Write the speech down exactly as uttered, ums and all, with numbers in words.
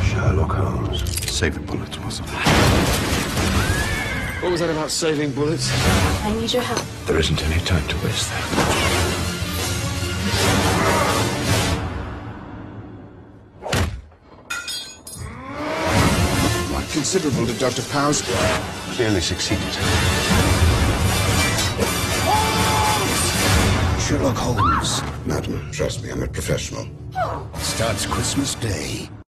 Sherlock Holmes. Saving bullets, wasn't it? What was that about saving bullets? I need your help. There isn't any time to waste there. Quite considerable, did Doctor Powers? Clearly succeeded. Sherlock Holmes. Madam, trust me, I'm a professional. Starts Christmas Day.